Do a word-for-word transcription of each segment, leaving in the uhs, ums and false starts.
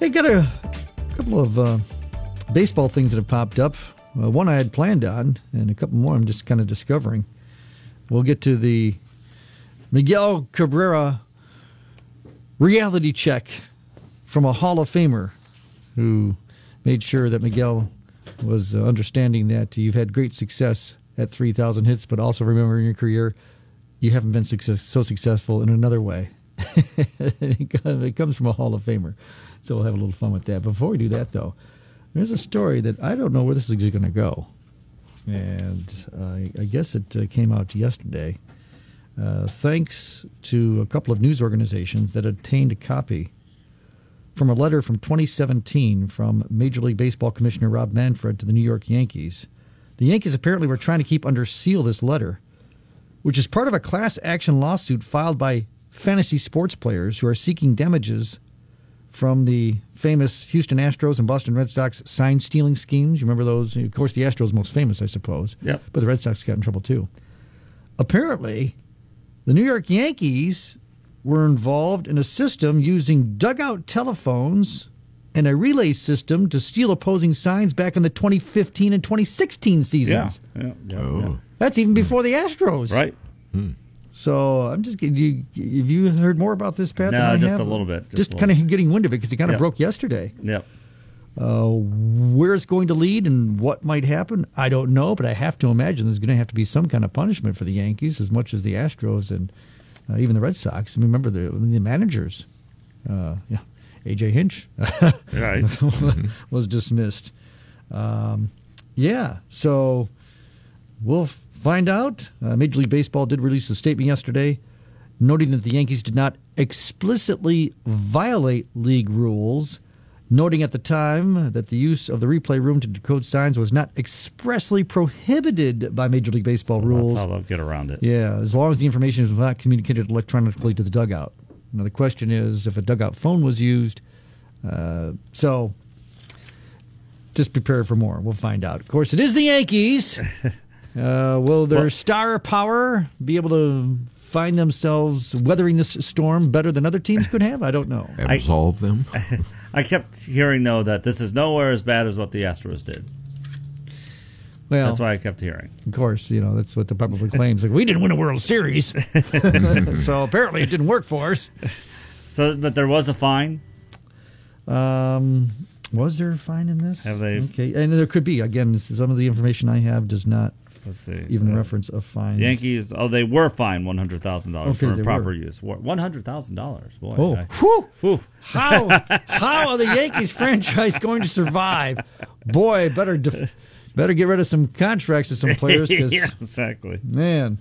Hey, got a couple of uh, baseball things that have popped up. Uh, one I had planned on, and a couple more I'm just kind of discovering. We'll get to the Miguel Cabrera reality check from a Hall of Famer who made sure that Miguel was uh, understanding that you've had great success at three thousand hits, but also remember in your career you haven't been success- so successful in another way. It comes from a Hall of Famer. So we'll have a little fun with that. Before we do that, though, there's a story that I don't know where this is going to go. And uh, I guess it uh, came out yesterday. Uh, thanks to a couple of news organizations that obtained a copy from a letter from twenty seventeen from Major League Baseball Commissioner Rob Manfred to the New York Yankees. The Yankees apparently were trying to keep under seal this letter, which is part of a class action lawsuit filed by fantasy sports players who are seeking damages from the famous Houston Astros and Boston Red Sox sign-stealing schemes. You remember those? Of course, the Astros most famous, I suppose. Yep. But the Red Sox got in trouble, too. Apparently, the New York Yankees were involved in a system using dugout telephones and a relay system to steal opposing signs back in the twenty fifteen and twenty sixteen seasons. Yeah. yeah, yeah, Oh. yeah. That's even before the Astros. Right. Hmm. So I'm just getting you. Have you heard more about this, Pat? No, than I just have? a little bit, just Just, a kind of getting wind of it because it kind of Yep. broke yesterday. Yep. Uh, where it's going to lead and what might happen, I don't know. But I have to imagine there's going to have to be some kind of punishment for the Yankees as much as the Astros and uh, even the Red Sox. I mean, remember the the managers. Uh, yeah, A J Hinch Right. was dismissed. Um, yeah, so we'll find out. Uh, Major League Baseball did release a statement yesterday noting that the Yankees did not explicitly violate league rules, noting at the time that the use of the replay room to decode signs was not expressly prohibited by Major League Baseball So rules. That's how they'll get around it. Yeah, as long as the information is not communicated electronically to the dugout. Now, the question is if a dugout phone was used. Uh, so just prepare for more. We'll find out. Of course, it is the Yankees. Uh, will their Well- star power be able to find themselves weathering this storm better than other teams could have? I don't know. Absolve them. I kept hearing, though, that this is nowhere as bad as what the Astros did. Well, That's what I kept hearing. of course, you know, that's what the public claims. Like, we didn't win a World Series. So apparently it didn't work for us. So, but there was a fine. Um, was there a fine in this? Have they- Okay, and there could be. Again, this is- some of the information I have does not Let's see. even Uh, reference a fine. The Yankees, oh, they were fined one hundred thousand dollars Okay, for they improper were. use. one hundred thousand dollars. Boy. Oh, I- whew. Whew. How how are the Yankees franchise going to survive? Boy, better def- better get rid of some contracts with some players. 'Cause, yeah, exactly. man,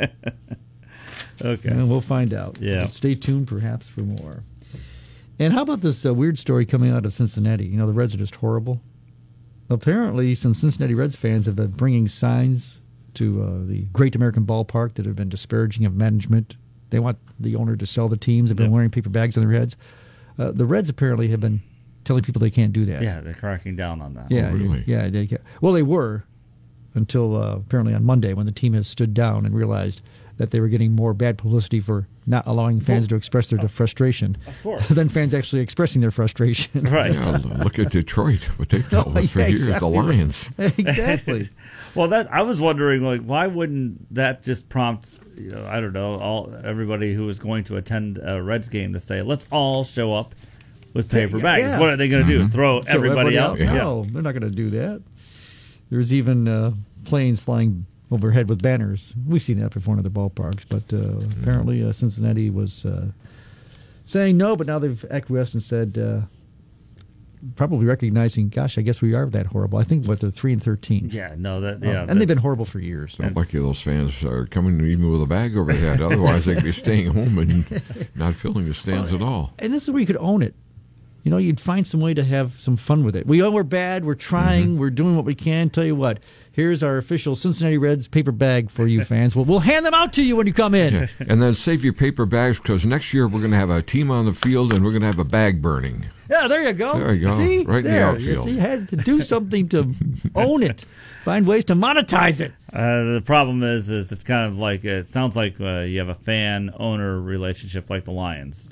Okay. and we'll find out. Yeah. Stay tuned, perhaps, for more. And how about this uh, weird story coming out of Cincinnati? You know, the Reds are just horrible. Apparently, some Cincinnati Reds fans have been bringing signs to uh, the Great American Ballpark that have been disparaging of management. They want the owner to sell the teams. They've been Yep. wearing paper bags on their heads. Uh, the Reds apparently have been telling people they can't do that. Yeah, they're cracking down on that. Yeah, Oh, really? yeah. They, well, they were until uh, apparently on Monday when the team has stood down and realized that they were getting more bad publicity for not allowing fans to express their frustration Of course. than fans actually expressing their frustration. Right. Yeah, look at Detroit, what they've dealt with for Yeah, years, exactly the right. Lions. Exactly. Well, that I was wondering, like, why wouldn't that just prompt, you know, I don't know, all everybody who is going to attend a Reds game to say, let's all show up with paper Yeah, bags. yeah. What are they going to do? Throw So everybody out? Yeah. No, they're not going to do that. There's even uh, planes flying overhead with banners. We've seen that before in other ballparks, but uh, apparently uh, Cincinnati was uh, saying no, but now they've acquiesced and said, uh, probably recognizing, gosh, I guess we are that horrible. I think what they're three and thirteen. Yeah, no, that Um, yeah, and they've been that's- horrible for years. So lucky those fans are coming even with a bag over their head. Otherwise, they'd be staying home and not filling the stands at all. And this is where you could own it. You know, you'd find some way to have some fun with it. We know we're bad. We're trying. Mm-hmm. We're doing what we can. Tell you what, here's our official Cincinnati Reds paper bag for you fans. We'll, we'll hand them out to you when you come in. Yeah. And then save your paper bags because next year we're going to have a team on the field and we're going to have a bag burning. Yeah, there you go. There you go. See? Right in the there. outfield. You see, you had to do something to own it. Find ways to monetize it. Uh, the problem is, is it's kind of like it sounds like uh, you have a fan owner relationship like the Lions.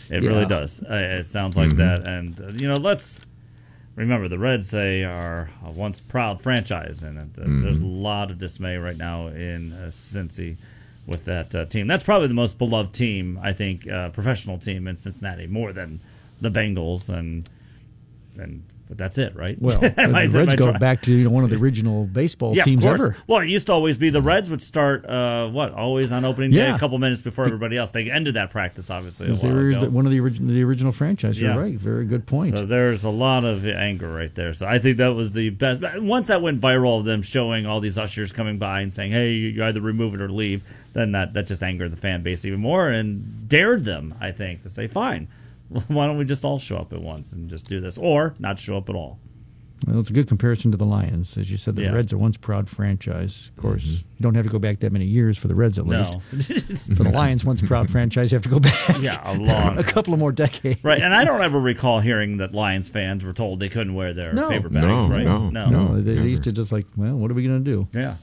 It Yeah. really does. Uh, it sounds like Mhm. that. And, uh, you know, let's remember the Reds, they are a once proud franchise. And uh, Mhm. there's a lot of dismay right now in uh, Cincy with that uh, team. That's probably the most beloved team, I think, uh, professional team in Cincinnati, more than the Bengals. And, and but that's it, right? Well, the My- Reds my go try- back to you know, one of the original baseball Yeah, teams of course. ever. Well, it used to always be the Reds would start, uh, what, always on opening day, Yeah. a couple minutes before everybody else. They ended that practice, obviously, a Because they while were ago. the, one of the original the original franchise. You're Yeah. right. Very good point. So there's a lot of anger right there. So I think that was the best. But once that went viral, of them showing all these ushers coming by and saying, hey, you either remove it or leave, then that, that just angered the fan base even more and dared them, I think, to say, fine, why don't we just all show up at once and just do this? Or not show up at all. Well, it's a good comparison to the Lions. As you said, the Yeah. Reds are once proud franchise. Of course, you don't have to go back that many years for the Reds, at least. No. For the Lions, once proud franchise, you have to go back Yeah, a long a couple of more decades. Right, and I don't ever recall hearing that Lions fans were told they couldn't wear their No. paper bags, No, right? no, no. No, they, they never. used to just like, well, what are we going to do? Yeah.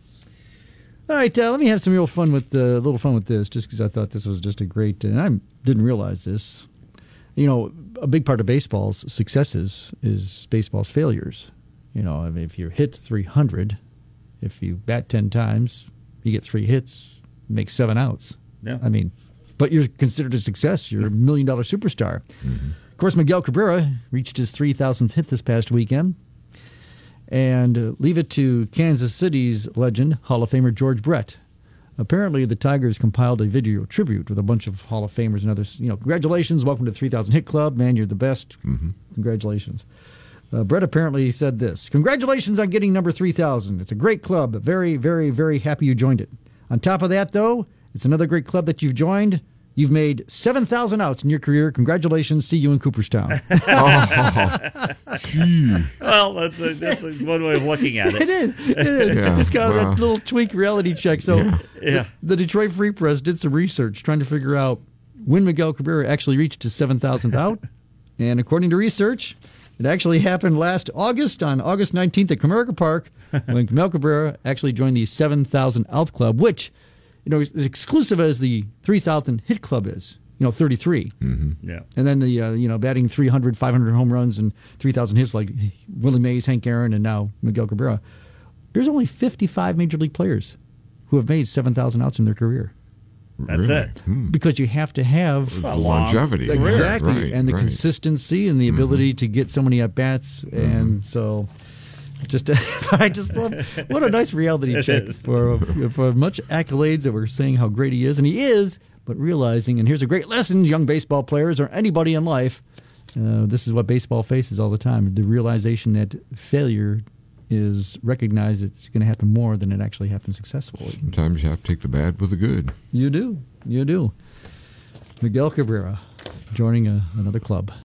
All right, uh, let me have some real fun with uh, a little fun with this, just because I thought this was just a great, and I didn't realize this. You know, a big part of baseball's successes is baseball's failures. You know, I mean, if you hit three hundred, if you bat ten times, you get three hits, you make seven outs. Yeah. I mean, but you're considered a success. You're a million dollar superstar. Of course, Miguel Cabrera reached his three thousandth hit this past weekend. And uh, leave it to Kansas City's legend, Hall of Famer George Brett. Apparently, the Tigers compiled a video tribute with a bunch of Hall of Famers and others. You know, congratulations, welcome to the three thousand Hit Club. Man, you're the best. Mm-hmm. Congratulations. Uh, Brett apparently said this. Congratulations on getting number three thousand. It's a great club. Very, very, very happy you joined it. On top of that, though, it's another great club that you've joined. You've made seven thousand outs in your career. Congratulations. See you in Cooperstown. Oh, gee. Well, that's a, that's a one way of looking at It it. is. It is. Yeah, It's got wow. that little tweak reality check. So Yeah. Yeah. the Detroit Free Press did some research trying to figure out when Miguel Cabrera actually reached his seven thousandth out. And according to research, it actually happened last August, on August nineteenth at Comerica Park, when Miguel Cabrera actually joined the seven thousand out club, which, you know, is as exclusive as the three thousand hit club is, you know, thirty-three. Mm-hmm. Yeah. And then the, uh, you know, batting three hundred, five hundred home runs and three thousand hits like Willie Mays, Hank Aaron, and now Miguel Cabrera. There's only fifty-five major league players who have made seven thousand outs in their career. That's Really? it. Hmm. Because you have to have A long- Longevity. exactly Right, and the right. consistency and the ability to get so many at bats, and so just I just love what a nice reality It check is. for for much accolades that we're saying how great he is, and he is, but realizing, and here's a great lesson, young baseball players or anybody in life, uh, this is what baseball faces all the time: the realization that failure is recognized. It's going to happen more than it actually happens successfully. Sometimes you have to take the bad with the good. You do, you do. Miguel Cabrera joining a, another club.